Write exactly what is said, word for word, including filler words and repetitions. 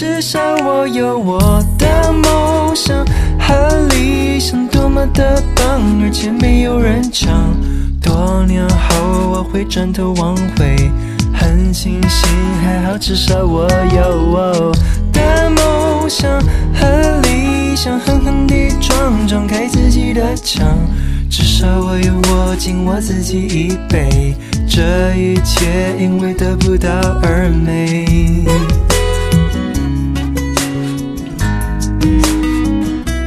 至少我有我的梦想和理想，多么的棒，而且没有人抢。多年后我会转头往回，很庆幸，还好至少我有我的梦想和理想，狠狠地撞撞开自己的枪。至少我有我敬我自己一杯，这一切因为得不到而美。